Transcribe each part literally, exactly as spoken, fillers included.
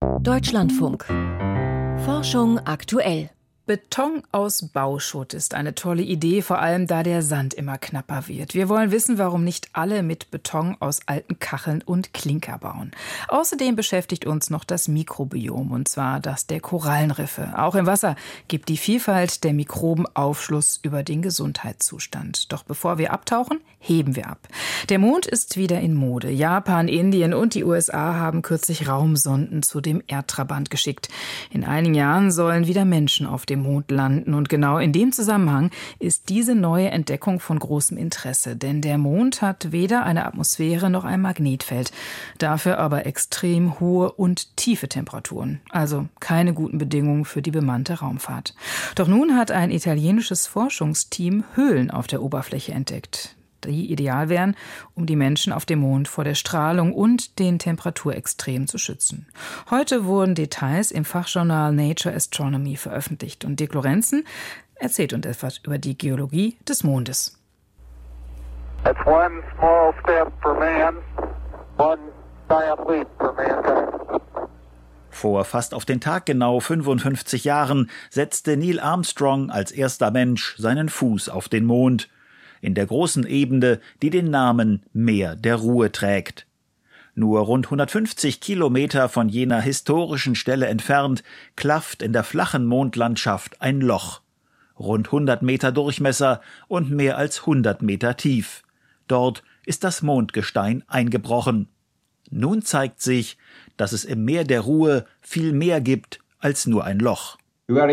Deutschlandfunk. Forschung aktuell. Beton aus Bauschutt ist eine tolle Idee, vor allem da der Sand immer knapper wird. Wir wollen wissen, warum nicht alle mit Beton aus alten Kacheln und Klinker bauen. Außerdem beschäftigt uns noch das Mikrobiom, und zwar das der Korallenriffe. Auch im Wasser gibt die Vielfalt der Mikroben Aufschluss über den Gesundheitszustand. Doch bevor wir abtauchen, heben wir ab. Der Mond ist wieder in Mode. Japan, Indien und die U S A haben kürzlich Raumsonden zu dem Erdtrabant geschickt. In einigen Jahren sollen wieder Menschen auf dem Mond landen. Und genau in dem Zusammenhang ist diese neue Entdeckung von großem Interesse. Denn der Mond hat weder eine Atmosphäre noch ein Magnetfeld. Dafür aber extrem hohe und tiefe Temperaturen. Also keine guten Bedingungen für die bemannte Raumfahrt. Doch nun hat ein italienisches Forschungsteam Höhlen auf der Oberfläche entdeckt, die ideal wären, um die Menschen auf dem Mond vor der Strahlung und den Temperaturextremen zu schützen. Heute wurden Details im Fachjournal Nature Astronomy veröffentlicht. Und Dirk Lorenzen erzählt uns etwas über die Geologie des Mondes. That's one small step for man, one giant leap for mankind. Vor fast auf den Tag genau fünfundfünfzig Jahren setzte Neil Armstrong als erster Mensch seinen Fuß auf den Mond, in der großen Ebene, die den Namen Meer der Ruhe trägt. Nur rund hundertfünfzig Kilometer von jener historischen Stelle entfernt klafft in der flachen Mondlandschaft ein Loch. Rund hundert Meter Durchmesser und mehr als hundert Meter tief. Dort ist das Mondgestein eingebrochen. Nun zeigt sich, dass es im Meer der Ruhe viel mehr gibt als nur ein Loch. Wir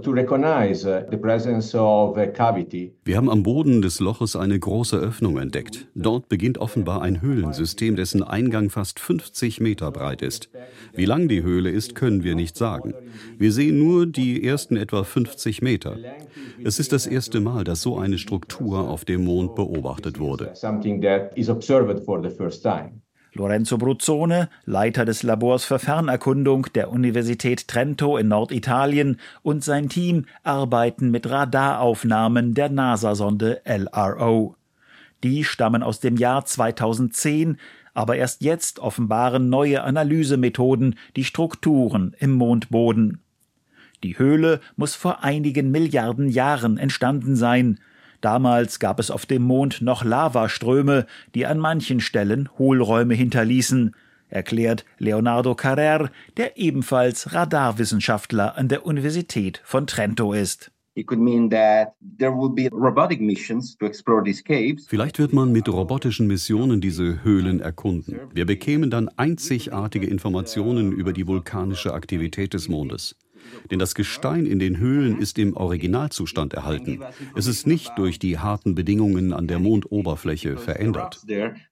haben am Boden des Loches eine große Öffnung entdeckt. Dort beginnt offenbar ein Höhlensystem, dessen Eingang fast fünfzig Meter breit ist. Wie lang die Höhle ist, können wir nicht sagen. Wir sehen nur die ersten etwa fünfzig Meter. Es ist das erste Mal, dass so eine Struktur auf dem Mond beobachtet wurde. Lorenzo Bruzzone, Leiter des Labors für Fernerkundung der Universität Trento in Norditalien, und sein Team arbeiten mit Radaraufnahmen der NASA-Sonde L R O. Die stammen aus dem Jahr zweitausendzehn, aber erst jetzt offenbaren neue Analysemethoden die Strukturen im Mondboden. Die Höhle muss vor einigen Milliarden Jahren entstanden sein. Damals gab es auf dem Mond noch Lavaströme, die an manchen Stellen Hohlräume hinterließen, erklärt Leonardo Carrer, der ebenfalls Radarwissenschaftler an der Universität von Trento ist. Vielleicht wird man mit robotischen Missionen diese Höhlen erkunden. Wir bekämen dann einzigartige Informationen über die vulkanische Aktivität des Mondes. Denn das Gestein in den Höhlen ist im Originalzustand erhalten. Es ist nicht durch die harten Bedingungen an der Mondoberfläche verändert.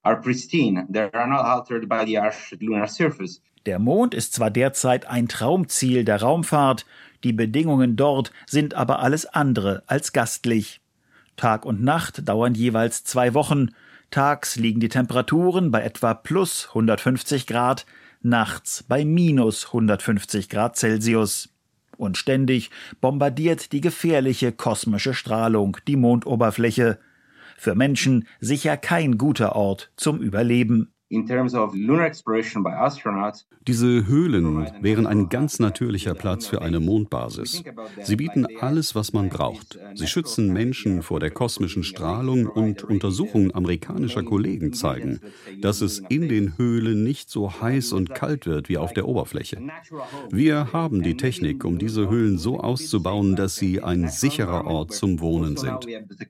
Der Mond ist zwar derzeit ein Traumziel der Raumfahrt, die Bedingungen dort sind aber alles andere als gastlich. Tag und Nacht dauern jeweils zwei Wochen. Tags liegen die Temperaturen bei etwa plus hundertfünfzig Grad, nachts bei minus hundertfünfzig Grad Celsius. Und ständig bombardiert die gefährliche kosmische Strahlung die Mondoberfläche. Für Menschen sicher kein guter Ort zum Überleben. Diese Höhlen wären ein ganz natürlicher Platz für eine Mondbasis. Sie bieten alles, was man braucht. Sie schützen Menschen vor der kosmischen Strahlung und Untersuchungen amerikanischer Kollegen zeigen, dass es in den Höhlen nicht so heiß und kalt wird wie auf der Oberfläche. Wir haben die Technik, um diese Höhlen so auszubauen, dass sie ein sicherer Ort zum Wohnen sind.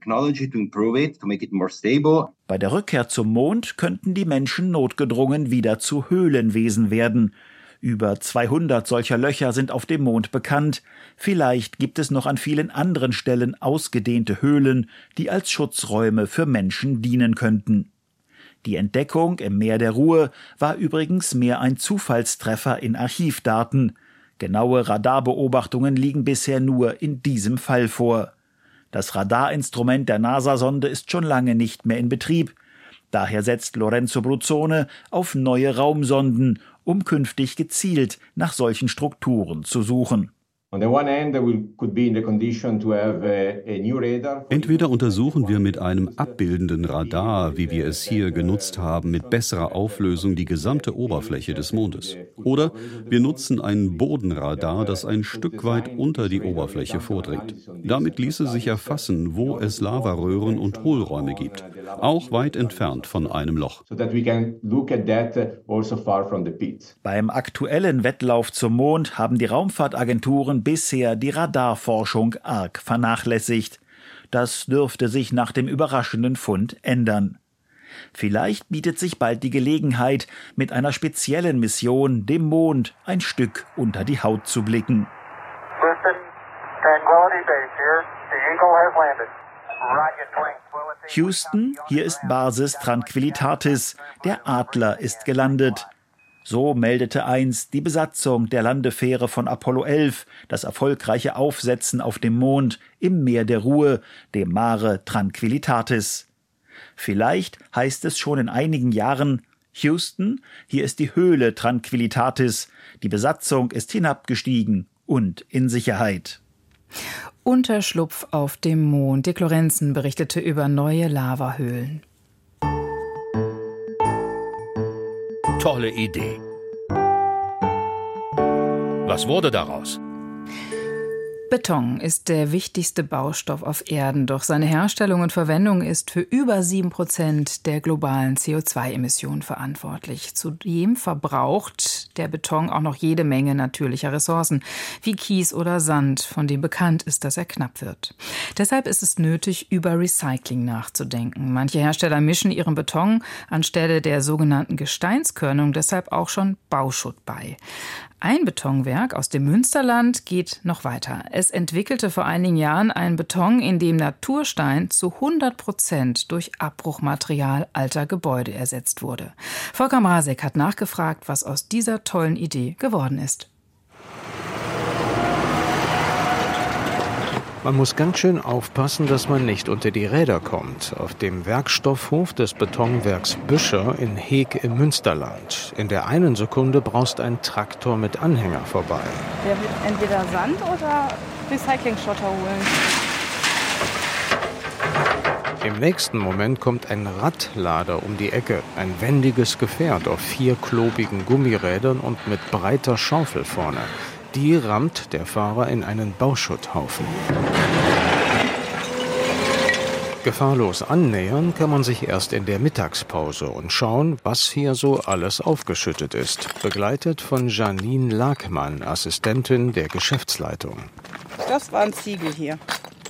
Bei der Rückkehr zum Mond könnten die Menschen notgedrungen wieder zu Höhlenwesen werden. Über zweihundert solcher Löcher sind auf dem Mond bekannt. Vielleicht gibt es noch an vielen anderen Stellen ausgedehnte Höhlen, die als Schutzräume für Menschen dienen könnten. Die Entdeckung im Meer der Ruhe war übrigens mehr ein Zufallstreffer in Archivdaten. Genaue Radarbeobachtungen liegen bisher nur in diesem Fall vor. Das Radarinstrument der NASA-Sonde ist schon lange nicht mehr in Betrieb. Daher setzt Lorenzo Bruzzone auf neue Raumsonden, um künftig gezielt nach solchen Strukturen zu suchen. Entweder untersuchen wir mit einem abbildenden Radar, wie wir es hier genutzt haben, mit besserer Auflösung die gesamte Oberfläche des Mondes. Oder wir nutzen ein Bodenradar, das ein Stück weit unter die Oberfläche vordringt. Damit ließe sich erfassen, wo es Lavaröhren und Hohlräume gibt, auch weit entfernt von einem Loch. Beim aktuellen Wettlauf zum Mond haben die Raumfahrtagenturen bisher die Radarforschung arg vernachlässigt. Das dürfte sich nach dem überraschenden Fund ändern. Vielleicht bietet sich bald die Gelegenheit, mit einer speziellen Mission dem Mond ein Stück unter die Haut zu blicken. Houston, hier ist Basis Tranquilitatis. Der Adler ist gelandet. So meldete einst die Besatzung der Landefähre von Apollo elf das erfolgreiche Aufsetzen auf dem Mond im Meer der Ruhe, dem Mare Tranquilitatis. Vielleicht heißt es schon in einigen Jahren: Houston, hier ist die Höhle Tranquilitatis. Die Besatzung ist hinabgestiegen und in Sicherheit. Unterschlupf auf dem Mond. Dick Lorenzen berichtete über neue Lavahöhlen. Tolle Idee. Was wurde daraus? Beton ist der wichtigste Baustoff auf Erden, doch seine Herstellung und Verwendung ist für über sieben Prozent der globalen C O zwei Emissionen verantwortlich. Zudem verbraucht der Beton auch noch jede Menge natürlicher Ressourcen, wie Kies oder Sand, von dem bekannt ist, dass er knapp wird. Deshalb ist es nötig, über Recycling nachzudenken. Manche Hersteller mischen ihrem Beton anstelle der sogenannten Gesteinskörnung deshalb auch schon Bauschutt bei. Ein Betonwerk aus dem Münsterland geht noch weiter. Es entwickelte vor einigen Jahren einen Beton, in dem Naturstein zu hundert Prozent durch Abbruchmaterial alter Gebäude ersetzt wurde. Volker Mrazek hat nachgefragt, was aus dieser tollen Idee geworden ist. Man muss ganz schön aufpassen, dass man nicht unter die Räder kommt. Auf dem Werkstoffhof des Betonwerks Büscher in Heeg im Münsterland. In der einen Sekunde braust ein Traktor mit Anhänger vorbei. Der wird entweder Sand oder Recyclingschotter holen. Im nächsten Moment kommt ein Radlader um die Ecke. Ein wendiges Gefährt auf vier klobigen Gummirädern und mit breiter Schaufel vorne. Die rammt der Fahrer in einen Bauschutthaufen. Gefahrlos annähern kann man sich erst in der Mittagspause und schauen, was hier so alles aufgeschüttet ist. Begleitet von Janine Lagmann, Assistentin der Geschäftsleitung. Das waren Ziegel hier.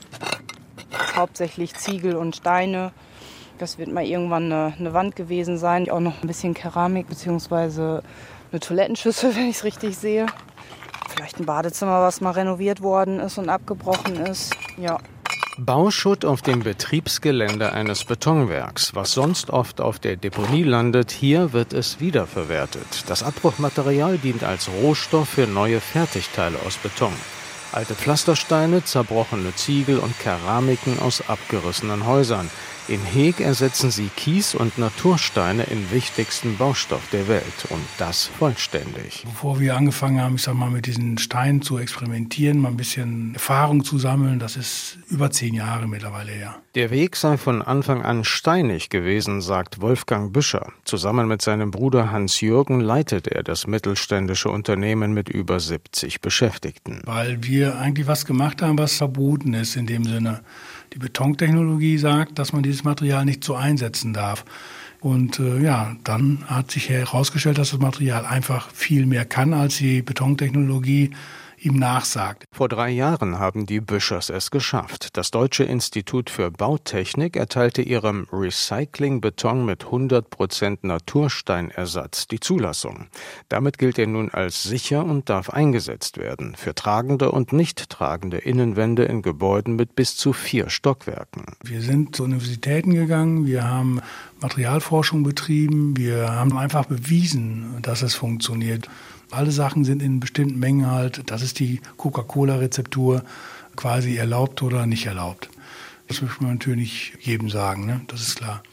Hauptsächlich Ziegel und Steine. Das wird mal irgendwann eine, eine Wand gewesen sein. Auch noch ein bisschen Keramik bzw. eine Toilettenschüssel, wenn ich es richtig sehe. Vielleicht ein Badezimmer, was mal renoviert worden ist und abgebrochen ist. Ja. Bauschutt auf dem Betriebsgelände eines Betonwerks. Was sonst oft auf der Deponie landet, hier wird es wiederverwertet. Das Abbruchmaterial dient als Rohstoff für neue Fertigteile aus Beton. Alte Pflastersteine, zerbrochene Ziegel und Keramiken aus abgerissenen Häusern. In Heeg ersetzen sie Kies und Natursteine im wichtigsten Baustoff der Welt. Und das vollständig. Bevor wir angefangen haben, ich sag mal, mit diesen Steinen zu experimentieren, mal ein bisschen Erfahrung zu sammeln, das ist über zehn Jahre mittlerweile her. Der Weg sei von Anfang an steinig gewesen, sagt Wolfgang Büscher. Zusammen mit seinem Bruder Hans-Jürgen leitet er das mittelständische Unternehmen mit über siebzig Beschäftigten. Weil wir eigentlich was gemacht haben, was verboten ist in dem Sinne. Die Betontechnologie sagt, dass man dieses Material nicht so einsetzen darf. Und äh, ja, dann hat sich herausgestellt, dass das Material einfach viel mehr kann, als die Betontechnologie ihm nachsagt. Vor drei Jahren haben die Büschers es geschafft. Das Deutsche Institut für Bautechnik erteilte ihrem Recycling-Beton mit hundert Prozent Natursteinersatz die Zulassung. Damit gilt er nun als sicher und darf eingesetzt werden für tragende und nicht tragende Innenwände in Gebäuden mit bis zu vier Stockwerken. Wir sind zu Universitäten gegangen, wir haben Materialforschung betrieben, wir haben einfach bewiesen, dass es funktioniert. Alle Sachen sind in bestimmten Mengen halt, das ist die Coca-Cola-Rezeptur, quasi erlaubt oder nicht erlaubt. Das möchte man natürlich jedem sagen, ne? Das ist klar.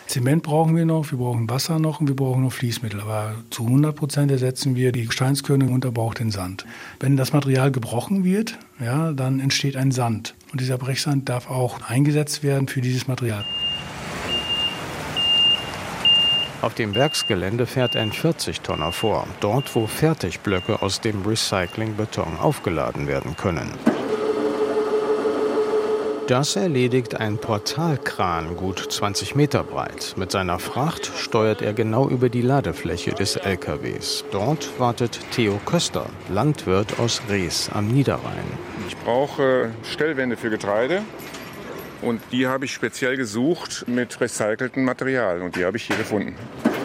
Zement brauchen wir noch, wir brauchen Wasser noch und wir brauchen noch Fließmittel. Aber zu hundert Prozent ersetzen wir die Gesteinskörner und aber auch den Sand. Wenn das Material gebrochen wird, ja, dann entsteht ein Sand. Und dieser Brechsand darf auch eingesetzt werden für dieses Material. Auf dem Werksgelände fährt ein vierzig-Tonner vor, dort wo Fertigblöcke aus dem Recyclingbeton aufgeladen werden können. Das erledigt ein Portalkran, gut zwanzig Meter breit. Mit seiner Fracht steuert er genau über die Ladefläche des L K Ws. Dort wartet Theo Köster, Landwirt aus Rees am Niederrhein. Ich brauche Stellwände für Getreide und die habe ich speziell gesucht mit recyceltem Material und die habe ich hier gefunden.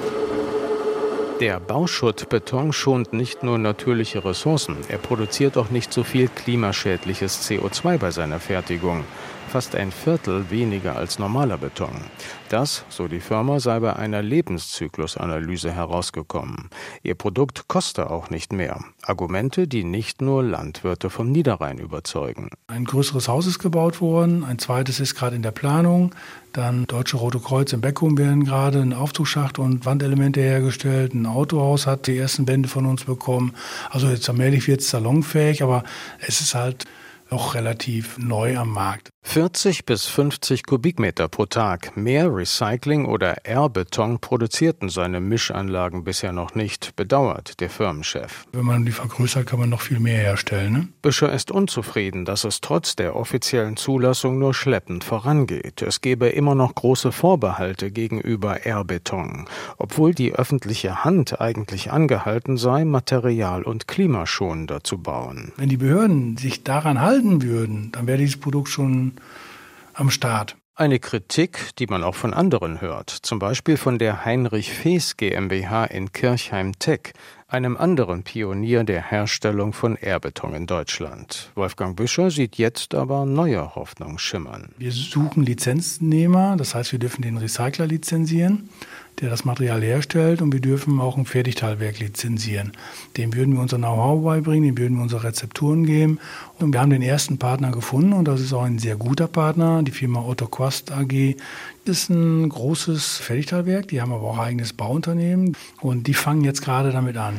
Der Bauschuttbeton schont nicht nur natürliche Ressourcen, er produziert auch nicht so viel klimaschädliches C O zwei bei seiner Fertigung. Fast ein Viertel weniger als normaler Beton. Das, so die Firma, sei bei einer Lebenszyklusanalyse herausgekommen. Ihr Produkt koste auch nicht mehr. Argumente, die nicht nur Landwirte vom Niederrhein überzeugen. Ein größeres Haus ist gebaut worden, ein zweites ist gerade in der Planung. Dann Deutsche Rote Kreuz in Beckum werden gerade ein Aufzugsschacht und Wandelemente hergestellt. Ein Autohaus hat die ersten Wände von uns bekommen. Also jetzt allmählich wird es salonfähig, aber es ist halt noch relativ neu am Markt. vierzig bis fünfzig Kubikmeter pro Tag. Mehr Recycling- oder R-Beton produzierten seine Mischanlagen bisher noch nicht, bedauert der Firmenchef. Wenn man die vergrößert, kann man noch viel mehr herstellen. Ne? Büscher ist unzufrieden, dass es trotz der offiziellen Zulassung nur schleppend vorangeht. Es gebe immer noch große Vorbehalte gegenüber R-Beton, obwohl die öffentliche Hand eigentlich angehalten sei, material- und klimaschonender zu bauen. Wenn die Behörden sich daran halten würden, dann wäre dieses Produkt schon am Start. Eine Kritik, die man auch von anderen hört, zum Beispiel von der Heinrich Fees GmbH in Kirchheim-Teck, einem anderen Pionier der Herstellung von R-Beton in Deutschland. Wolfgang Büscher sieht jetzt aber neue Hoffnung schimmern. Wir suchen Lizenznehmer, das heißt, wir dürfen den Recycler lizenzieren, der das Material herstellt, und wir dürfen auch ein Fertigteilwerk lizenzieren. Dem würden wir unser Know-how beibringen, dem würden wir unsere Rezepturen geben. Und wir haben den ersten Partner gefunden und das ist auch ein sehr guter Partner, die Firma Otto Quast A G. Das ist ein großes Fertigteilwerk, die haben aber auch ein eigenes Bauunternehmen und die fangen jetzt gerade damit an.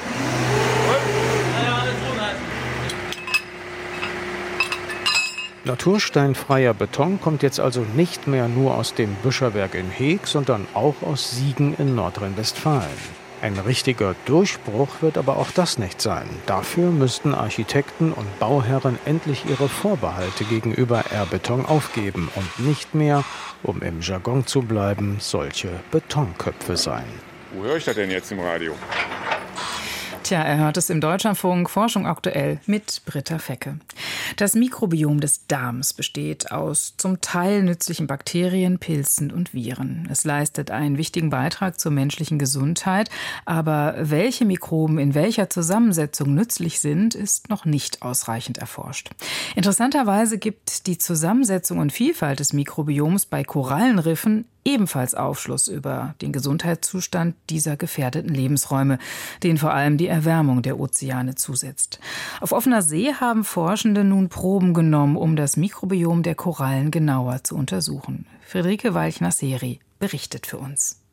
Natursteinfreier Beton kommt jetzt also nicht mehr nur aus dem Büscherwerk in Heeg, sondern auch aus Siegen in Nordrhein-Westfalen. Ein richtiger Durchbruch wird aber auch das nicht sein. Dafür müssten Architekten und Bauherren endlich ihre Vorbehalte gegenüber R-Beton aufgeben und nicht mehr, um im Jargon zu bleiben, solche Betonköpfe sein. Wo höre ich das denn jetzt im Radio? Tja, er hört es im Deutschlandfunk Forschung aktuell mit Britta Fecke. Das Mikrobiom des Darms besteht aus zum Teil nützlichen Bakterien, Pilzen und Viren. Es leistet einen wichtigen Beitrag zur menschlichen Gesundheit. Aber welche Mikroben in welcher Zusammensetzung nützlich sind, ist noch nicht ausreichend erforscht. Interessanterweise gibt die Zusammensetzung und Vielfalt des Mikrobioms bei Korallenriffen ebenfalls Aufschluss über den Gesundheitszustand dieser gefährdeten Lebensräume, denen vor allem die Erwärmung der Ozeane zusetzt. Auf offener See haben Forschende nun Proben genommen, um das Mikrobiom der Korallen genauer zu untersuchen. Friederike Walchner-Seri berichtet für uns.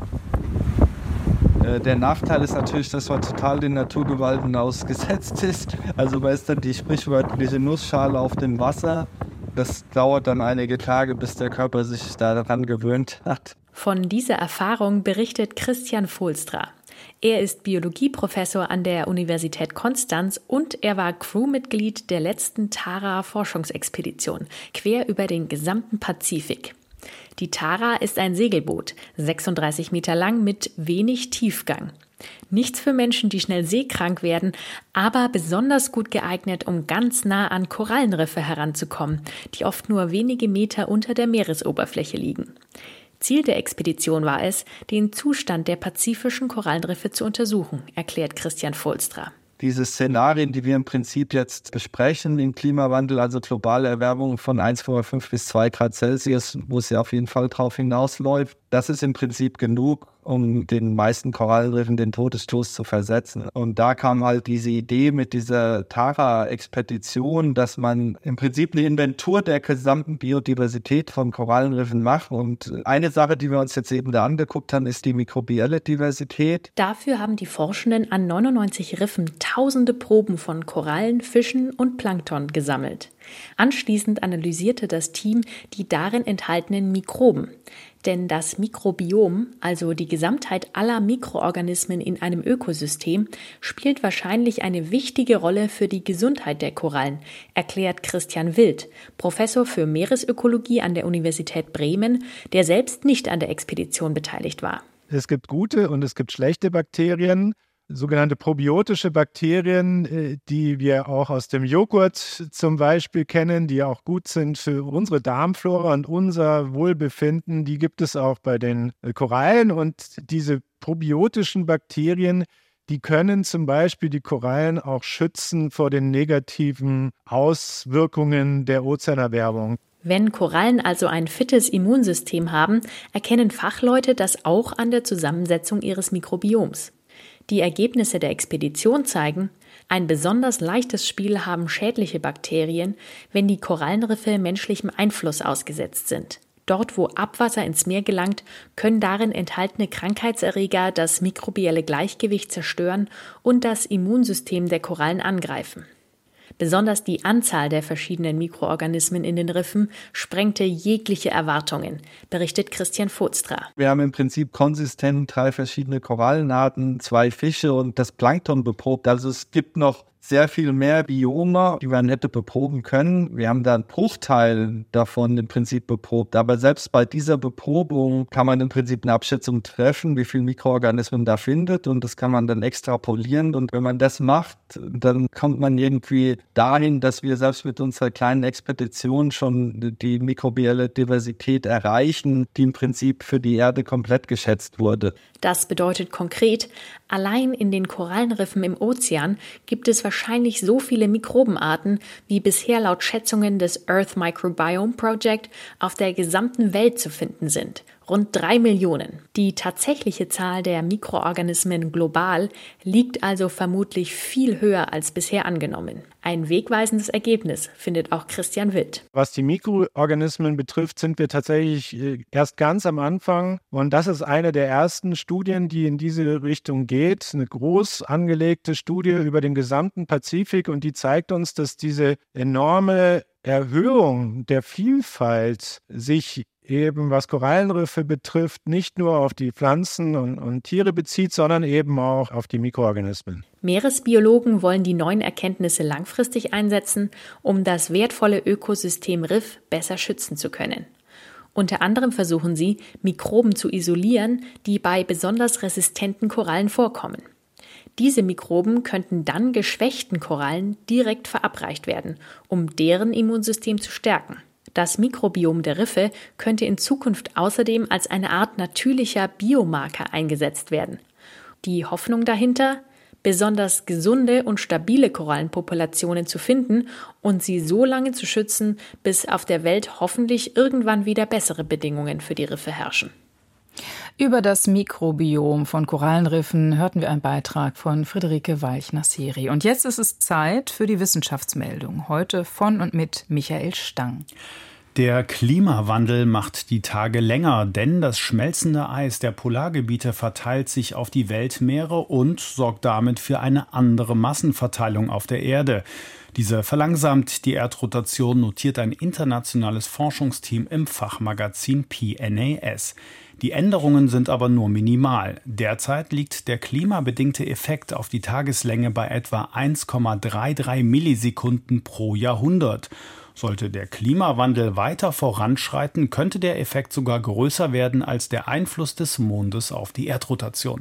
Der Nachteil ist natürlich, dass man total den Naturgewalten ausgesetzt ist. Also man ist dann die sprichwörtliche Nussschale auf dem Wasser. Das dauert dann einige Tage, bis der Körper sich daran gewöhnt hat. Von dieser Erfahrung berichtet Christian Fohlstra. Er ist Biologieprofessor an der Universität Konstanz und er war Crewmitglied der letzten Tara-Forschungsexpedition, quer über den gesamten Pazifik. Die Tara ist ein Segelboot, sechsunddreißig Meter lang mit wenig Tiefgang. Nichts für Menschen, die schnell seekrank werden, aber besonders gut geeignet, um ganz nah an Korallenriffe heranzukommen, die oft nur wenige Meter unter der Meeresoberfläche liegen. Ziel der Expedition war es, den Zustand der pazifischen Korallenriffe zu untersuchen, erklärt Christian Fohlstra. Diese Szenarien, die wir im Prinzip jetzt besprechen, den Klimawandel, also globale Erwärmung von eins Komma fünf bis zwei Grad Celsius, wo es ja auf jeden Fall drauf hinausläuft, das ist im Prinzip genug, um den meisten Korallenriffen den Todesstoß zu versetzen. Und da kam halt diese Idee mit dieser Tara-Expedition, dass man im Prinzip eine Inventur der gesamten Biodiversität von Korallenriffen macht. Und eine Sache, die wir uns jetzt eben da angeguckt haben, ist die mikrobielle Diversität. Dafür haben die Forschenden an neunundneunzig Riffen tausende Proben von Korallen, Fischen und Plankton gesammelt. Anschließend analysierte das Team die darin enthaltenen Mikroben. Denn das Mikrobiom, also die Gesamtheit aller Mikroorganismen in einem Ökosystem, spielt wahrscheinlich eine wichtige Rolle für die Gesundheit der Korallen, erklärt Christian Wild, Professor für Meeresökologie an der Universität Bremen, der selbst nicht an der Expedition beteiligt war. Es gibt gute und es gibt schlechte Bakterien. Sogenannte probiotische Bakterien, die wir auch aus dem Joghurt zum Beispiel kennen, die auch gut sind für unsere Darmflora und unser Wohlbefinden, die gibt es auch bei den Korallen. Und diese probiotischen Bakterien, die können zum Beispiel die Korallen auch schützen vor den negativen Auswirkungen der Ozeanerwärmung. Wenn Korallen also ein fittes Immunsystem haben, erkennen Fachleute das auch an der Zusammensetzung ihres Mikrobioms. Die Ergebnisse der Expedition zeigen, ein besonders leichtes Spiel haben schädliche Bakterien, wenn die Korallenriffe menschlichem Einfluss ausgesetzt sind. Dort, wo Abwasser ins Meer gelangt, können darin enthaltene Krankheitserreger das mikrobielle Gleichgewicht zerstören und das Immunsystem der Korallen angreifen. Besonders die Anzahl der verschiedenen Mikroorganismen in den Riffen sprengte jegliche Erwartungen, berichtet Christian Foelstra. Wir haben im Prinzip konsistent drei verschiedene Korallenarten, zwei Fische und das Plankton beprobt. Also es gibt noch sehr viel mehr Biome, die man hätte beproben können. Wir haben da einen Bruchteil davon im Prinzip beprobt. Aber selbst bei dieser Beprobung kann man im Prinzip eine Abschätzung treffen, wie viele Mikroorganismen da findet. Und das kann man dann extrapolieren. Und wenn man das macht, dann kommt man irgendwie dahin, dass wir selbst mit unserer kleinen Expedition schon die mikrobielle Diversität erreichen, die im Prinzip für die Erde komplett geschätzt wurde. Das bedeutet konkret, allein in den Korallenriffen im Ozean gibt es wahrscheinlich so viele Mikrobenarten, wie bisher laut Schätzungen des Earth Microbiome Project auf der gesamten Welt zu finden sind. Rund drei Millionen. Die tatsächliche Zahl der Mikroorganismen global liegt also vermutlich viel höher als bisher angenommen. Ein wegweisendes Ergebnis, findet auch Christian Wild. Was die Mikroorganismen betrifft, sind wir tatsächlich erst ganz am Anfang. Und das ist eine der ersten Studien, die in diese Richtung geht. Eine groß angelegte Studie über den gesamten Pazifik. Und die zeigt uns, dass diese enorme Erhöhung der Vielfalt sich eben, was Korallenriffe betrifft, nicht nur auf die Pflanzen und, und Tiere bezieht, sondern eben auch auf die Mikroorganismen. Meeresbiologen wollen die neuen Erkenntnisse langfristig einsetzen, um das wertvolle Ökosystem Riff besser schützen zu können. Unter anderem versuchen sie, Mikroben zu isolieren, die bei besonders resistenten Korallen vorkommen. Diese Mikroben könnten dann geschwächten Korallen direkt verabreicht werden, um deren Immunsystem zu stärken. Das Mikrobiom der Riffe könnte in Zukunft außerdem als eine Art natürlicher Biomarker eingesetzt werden. Die Hoffnung dahinter? Besonders gesunde und stabile Korallenpopulationen zu finden und sie so lange zu schützen, bis auf der Welt hoffentlich irgendwann wieder bessere Bedingungen für die Riffe herrschen. Über das Mikrobiom von Korallenriffen hörten wir einen Beitrag von Friederike Walch-Nasseri. Und jetzt ist es Zeit für die Wissenschaftsmeldung. Heute von und mit Michael Stang. Der Klimawandel macht die Tage länger, denn das schmelzende Eis der Polargebiete verteilt sich auf die Weltmeere und sorgt damit für eine andere Massenverteilung auf der Erde. Diese verlangsamt die Erdrotation, notiert ein internationales Forschungsteam im Fachmagazin P N A S. Die Änderungen sind aber nur minimal. Derzeit liegt der klimabedingte Effekt auf die Tageslänge bei etwa eins Komma dreiunddreißig Millisekunden pro Jahrhundert. Sollte der Klimawandel weiter voranschreiten, könnte der Effekt sogar größer werden als der Einfluss des Mondes auf die Erdrotation.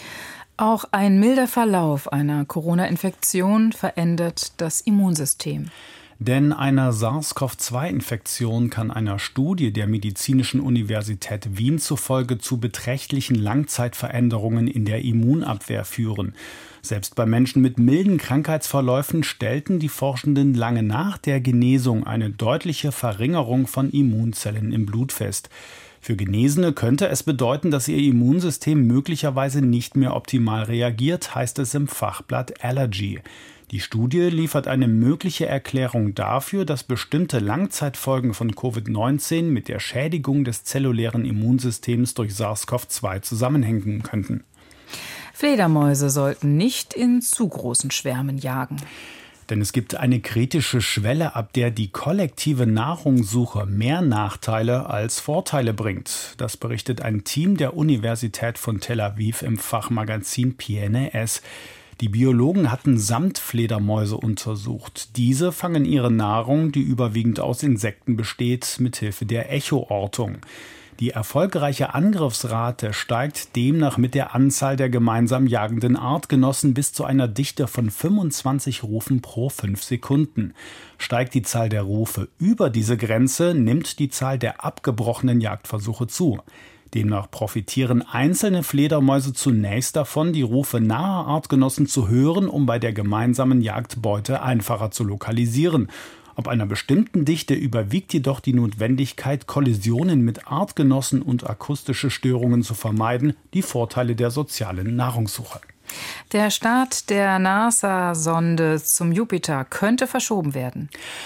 Auch ein milder Verlauf einer Corona-Infektion verändert das Immunsystem. Denn eine SARS-CoV zwei Infektion kann einer Studie der Medizinischen Universität Wien zufolge zu beträchtlichen Langzeitveränderungen in der Immunabwehr führen. Selbst bei Menschen mit milden Krankheitsverläufen stellten die Forschenden lange nach der Genesung eine deutliche Verringerung von Immunzellen im Blut fest. Für Genesene könnte es bedeuten, dass ihr Immunsystem möglicherweise nicht mehr optimal reagiert, heißt es im Fachblatt Allergy. Die Studie liefert eine mögliche Erklärung dafür, dass bestimmte Langzeitfolgen von Covid neunzehn mit der Schädigung des zellulären Immunsystems durch SARS-C o V zwei zusammenhängen könnten. Fledermäuse sollten nicht in zu großen Schwärmen jagen. Denn es gibt eine kritische Schwelle, ab der die kollektive Nahrungssuche mehr Nachteile als Vorteile bringt. Das berichtet ein Team der Universität von Tel Aviv im Fachmagazin P N A S. Die Biologen hatten Samtfledermäuse untersucht. Diese fangen ihre Nahrung, die überwiegend aus Insekten besteht, mithilfe der Echoortung. Die erfolgreiche Angriffsrate steigt demnach mit der Anzahl der gemeinsam jagenden Artgenossen bis zu einer Dichte von fünfundzwanzig Rufen pro fünf Sekunden. Steigt die Zahl der Rufe über diese Grenze, nimmt die Zahl der abgebrochenen Jagdversuche zu. Demnach profitieren einzelne Fledermäuse zunächst davon, die Rufe naher Artgenossen zu hören, um bei der gemeinsamen Jagdbeute einfacher zu lokalisieren. Ab einer bestimmten Dichte überwiegt jedoch die Notwendigkeit, Kollisionen mit Artgenossen und akustische Störungen zu vermeiden, die Vorteile der sozialen Nahrungssuche. Der Start der NASA-Sonde zum Jupiter könnte verschoben werden.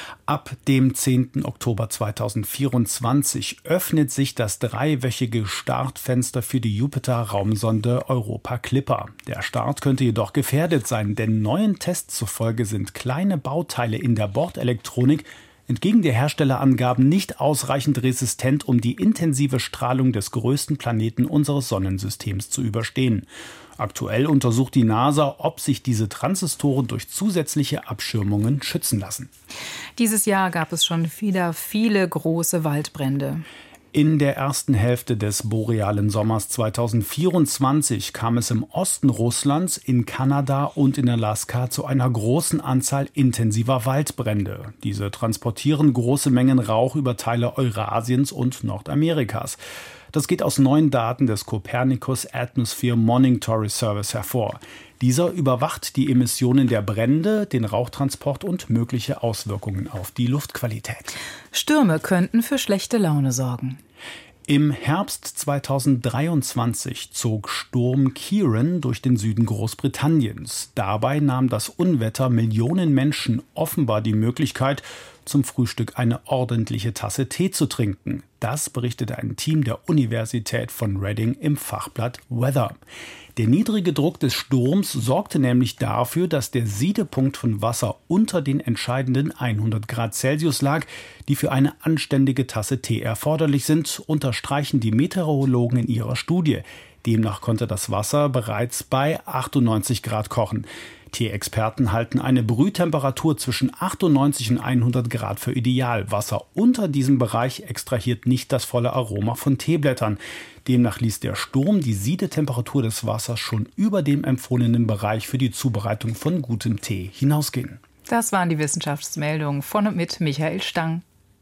Ab dem zehnten Oktober zweitausendvierundzwanzig öffnet sich das dreiwöchige Startfenster für die Jupiter-Raumsonde Europa Clipper. Der Start könnte jedoch gefährdet sein, denn neuen Tests zufolge sind kleine Bauteile in der Bordelektronik entgegen der Herstellerangaben nicht ausreichend resistent, um die intensive Strahlung des größten Planeten unseres Sonnensystems zu überstehen. Aktuell untersucht die NASA, ob sich diese Transistoren durch zusätzliche Abschirmungen schützen lassen. Dieses Jahr gab es schon wieder viele große Waldbrände. In der ersten Hälfte des borealen Sommers zweitausendvierundzwanzig kam es im Osten Russlands, in Kanada und in Alaska zu einer großen Anzahl intensiver Waldbrände. Diese transportieren große Mengen Rauch über Teile Eurasiens und Nordamerikas. Das geht aus neuen Daten des Copernicus Atmosphere Monitoring Service hervor. Dieser überwacht die Emissionen der Brände, den Rauchtransport und mögliche Auswirkungen auf die Luftqualität. Stürme könnten für schlechte Laune sorgen. Im Herbst zweitausenddreiundzwanzig zog Sturm Ciarán durch den Süden Großbritanniens. Dabei nahm das Unwetter Millionen Menschen offenbar die Möglichkeit, zum Frühstück eine ordentliche Tasse Tee zu trinken. Das berichtete ein Team der Universität von Reading im Fachblatt Weather. Der niedrige Druck des Sturms sorgte nämlich dafür, dass der Siedepunkt von Wasser unter den entscheidenden hundert Grad Celsius lag, die für eine anständige Tasse Tee erforderlich sind, unterstreichen die Meteorologen in ihrer Studie. Demnach konnte das Wasser bereits bei achtundneunzig Grad kochen. Tee-Experten halten eine Brühtemperatur zwischen achtundneunzig und hundert Grad für ideal. Wasser unter diesem Bereich extrahiert nicht das volle Aroma von Teeblättern. Demnach ließ der Sturm die Siedetemperatur des Wassers schon über dem empfohlenen Bereich für die Zubereitung von gutem Tee hinausgehen. Das waren die Wissenschaftsmeldungen von und mit Michael Stang.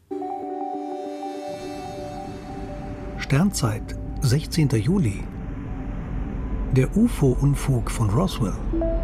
Sternzeit, sechzehnten Juli. Der U F O-Unfug von Roswell.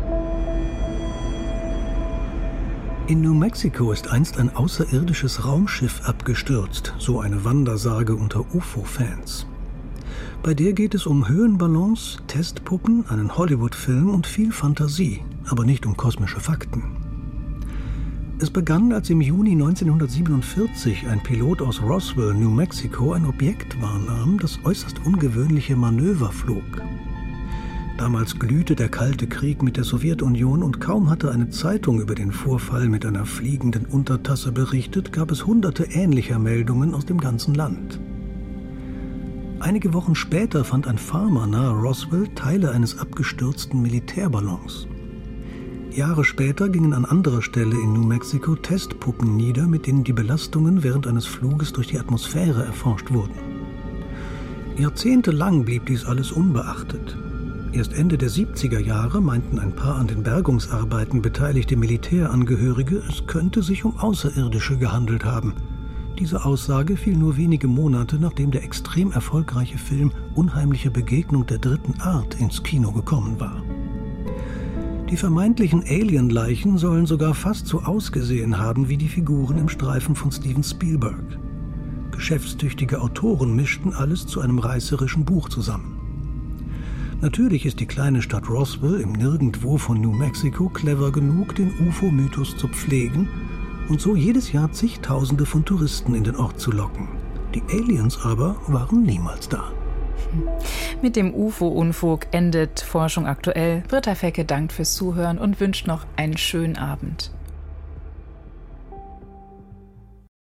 In New Mexico ist einst ein außerirdisches Raumschiff abgestürzt, so eine Wandersage unter U F O-Fans. Bei der geht es um Höhenballons, Testpuppen, einen Hollywood-Film und viel Fantasie, aber nicht um kosmische Fakten. Es begann, als im Juni neunzehnhundertsiebenundvierzig ein Pilot aus Roswell, New Mexico, ein Objekt wahrnahm, das äußerst ungewöhnliche Manöver flog. Damals glühte der Kalte Krieg mit der Sowjetunion und kaum hatte eine Zeitung über den Vorfall mit einer fliegenden Untertasse berichtet, gab es hunderte ähnlicher Meldungen aus dem ganzen Land. Einige Wochen später fand ein Farmer nahe Roswell Teile eines abgestürzten Militärballons. Jahre später gingen an anderer Stelle in New Mexico Testpuppen nieder, mit denen die Belastungen während eines Fluges durch die Atmosphäre erforscht wurden. Jahrzehntelang blieb dies alles unbeachtet. Erst Ende der siebziger Jahre meinten ein paar an den Bergungsarbeiten beteiligte Militärangehörige, es könnte sich um Außerirdische gehandelt haben. Diese Aussage fiel nur wenige Monate, nachdem der extrem erfolgreiche Film Unheimliche Begegnung der dritten Art ins Kino gekommen war. Die vermeintlichen Alien-Leichen sollen sogar fast so ausgesehen haben wie die Figuren im Streifen von Steven Spielberg. geschäftstüchtige Autoren mischten alles zu einem reißerischen Buch zusammen. Natürlich ist die kleine Stadt Roswell im Nirgendwo von New Mexico clever genug, den U F O-Mythos zu pflegen und so jedes Jahr zigtausende von Touristen in den Ort zu locken. Die Aliens aber waren niemals da. Mit dem U F O-Unfug endet Forschung aktuell. Britta Fecke dankt fürs Zuhören und wünscht noch einen schönen Abend.